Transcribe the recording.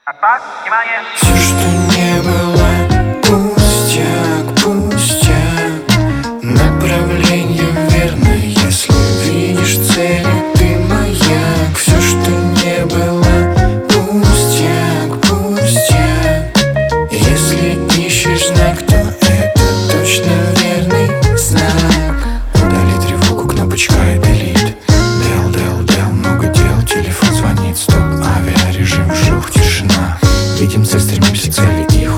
А так, внимание! Все, что не было, пустяк, пустяк. Направление верно, если видишь цель, ты маяк. Все, что не было, пустяк, пустяк. Если ищешь знак, то это точно верный знак. Удали тревогу, кнопочка и delete. Дел, много дел, телефон звонит, стоп, авиарежим, вжух, тишина. Видим цель, стремимся к цели и